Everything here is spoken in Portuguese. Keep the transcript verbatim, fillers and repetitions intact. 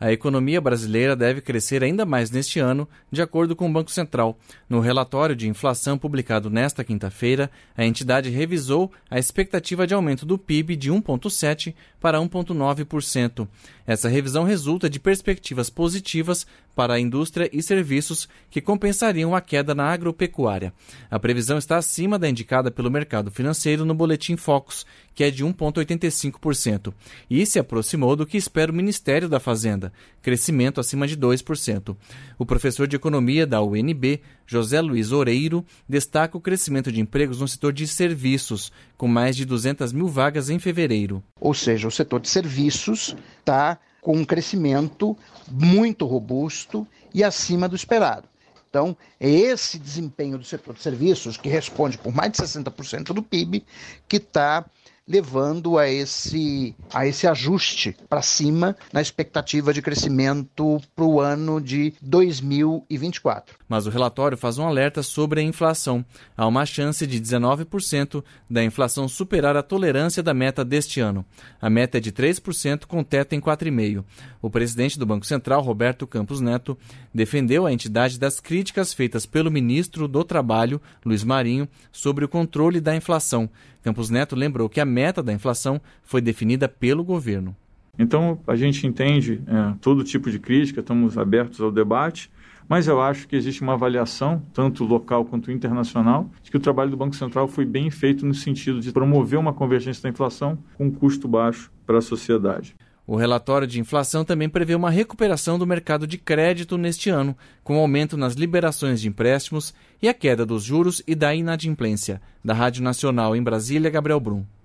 A economia brasileira deve crescer ainda mais neste ano, de acordo com o Banco Central. No relatório de inflação publicado nesta quinta-feira, a entidade revisou a expectativa de aumento do P I B de um vírgula sete por cento para um vírgula nove por cento. Essa revisão resulta de perspectivas positivas para a indústria e serviços que compensariam a queda na agropecuária. A previsão está acima da indicada pelo mercado financeiro no Boletim Focus, que é de um vírgula oitenta e cinco por cento, e se aproximou do que espera o Ministério da Fazenda, crescimento acima de dois por cento. O professor de economia da U N B, José Luiz Oreiro, destaca o crescimento de empregos no setor de serviços, com mais de duzentas mil vagas em fevereiro. Ou seja, o setor de serviços está com um crescimento muito robusto e acima do esperado. Então, é esse desempenho do setor de serviços, que responde por mais de sessenta por cento do P I B, que está levando a esse, a esse ajuste para cima na expectativa de crescimento para o ano de dois mil e vinte e quatro. Mas o relatório faz um alerta sobre a inflação. Há uma chance de dezenove por cento da inflação superar a tolerância da meta deste ano. A meta é de três por cento com teto em quatro vírgula cinco por cento. O presidente do Banco Central, Roberto Campos Neto, defendeu a entidade das críticas feitas pelo ministro do Trabalho, Luiz Marinho, sobre o controle da inflação. Campos Neto lembrou que a meta da inflação foi definida pelo governo. Então, a gente entende é, todo tipo de crítica, estamos abertos ao debate, mas eu acho que existe uma avaliação, tanto local quanto internacional, de que o trabalho do Banco Central foi bem feito no sentido de promover uma convergência da inflação com um custo baixo para a sociedade. O relatório de inflação também prevê uma recuperação do mercado de crédito neste ano, com aumento nas liberações de empréstimos e a queda dos juros e da inadimplência. Da Rádio Nacional em Brasília, Gabriel Brum.